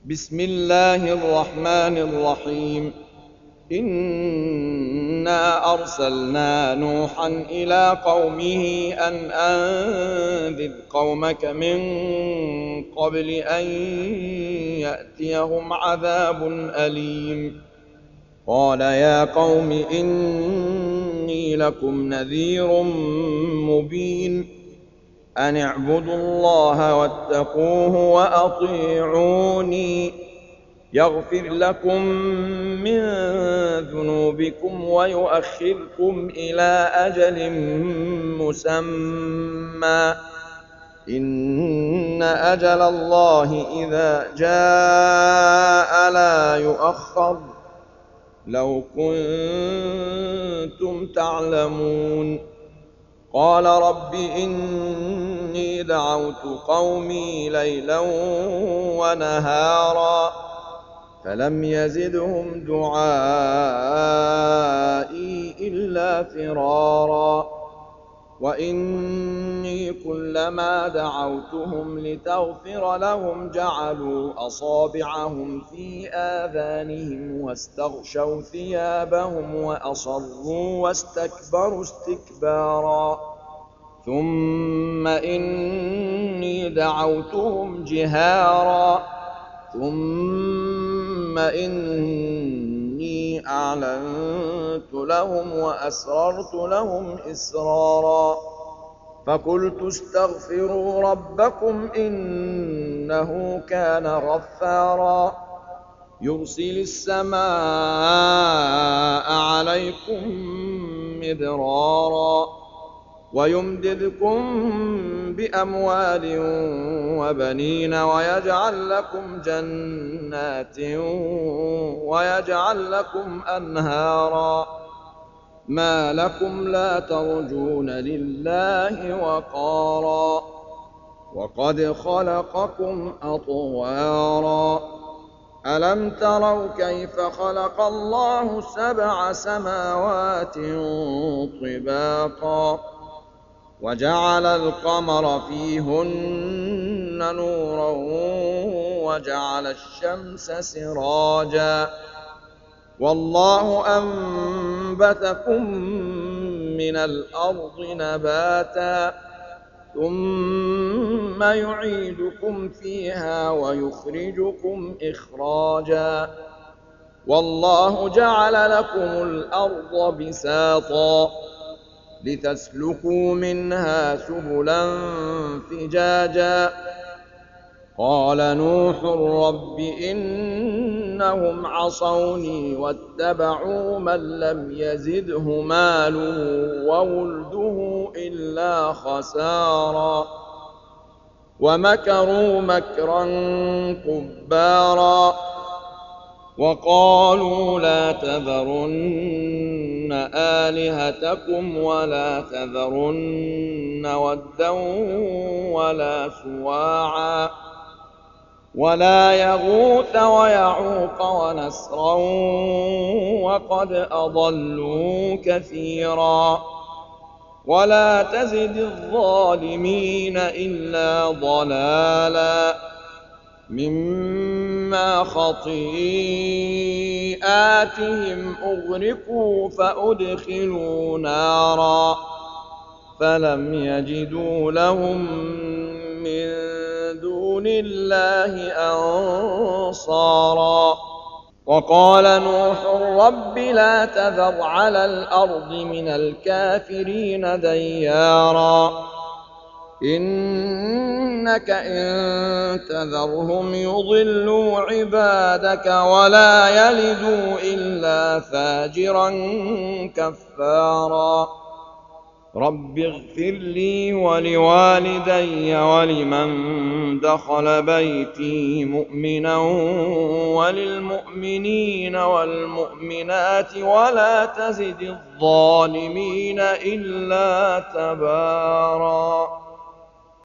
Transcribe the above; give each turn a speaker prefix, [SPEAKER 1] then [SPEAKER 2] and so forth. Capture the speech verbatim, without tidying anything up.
[SPEAKER 1] بسم الله الرحمن الرحيم إنا أرسلنا نوحا إلى قومه أن أنذر قومك من قبل أن يأتيهم عذاب أليم. قال يا قوم إني لكم نذير مبين أن اعبدوا الله واتقوه وأطيعوني يغفر لكم من ذنوبكم ويؤخركم إلى أجل مسمى إن أجل الله إذا جاء لا يؤخر لو كنتم تعلمون. قال رب إني دعوت قومي ليلا ونهارا فلم يزدهم دعائي إلا فرارا وإني كلما دعوتهم لتغفر لهم جعلوا أصابعهم في آذانهم واستغشوا ثيابهم وأصروا واستكبروا استكبارا ثم إني دعوتهم جهارا ثم إني أعلنت لهم وأسررت لهم إسرارا فقلت استغفروا ربكم إنه كان غفارا يرسل السماء عليكم مدرارا ويمددكم بأموال وبنين ويجعل لكم جنات ويجعل لكم أنهارا ما لكم لا ترجون لله وقارا وقد خلقكم أطوارا ألم تروا كيف خلق الله سبع سماوات طباقا وجعل القمر فيهن نورا وجعل الشمس سراجا والله أنبتكم من الأرض نباتا ثم يعيدكم فيها ويخرجكم إخراجا والله جعل لكم الأرض بساطا لتسلكوا منها سبلا فجاجا قال نوح رب إنهم عصوني واتبعوا من لم يزده ماله وولده إلا خسارا ومكروا مكرا كبارا وقالوا لا تذرن آلهتكم ولا تذرن ودا ولا سواعا ولا يغوث ويعوق ونسرا وقد أضلوا كثيرا ولا تزد الظالمين إلا ضلالا مما خطيئاتهم أغرقوا فأدخلوا نارا فلم يجدوا لهم من دون الله أنصارا وقال نوح رب لا تذر على الأرض من الكافرين ديارا إنك إن تذرهم يضلوا عبادك ولا يلدوا إلا فاجرا كفارا رب اغفر لي ولوالدي ولمن دخل بيتي مؤمنا وللمؤمنين والمؤمنات ولا تزد الظالمين إلا تبارا.